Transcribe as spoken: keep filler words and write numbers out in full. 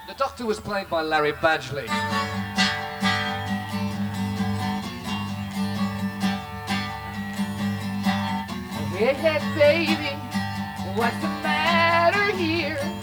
The Doctor was played by Larry Badgley. Hey, hey, baby, what's the matter here?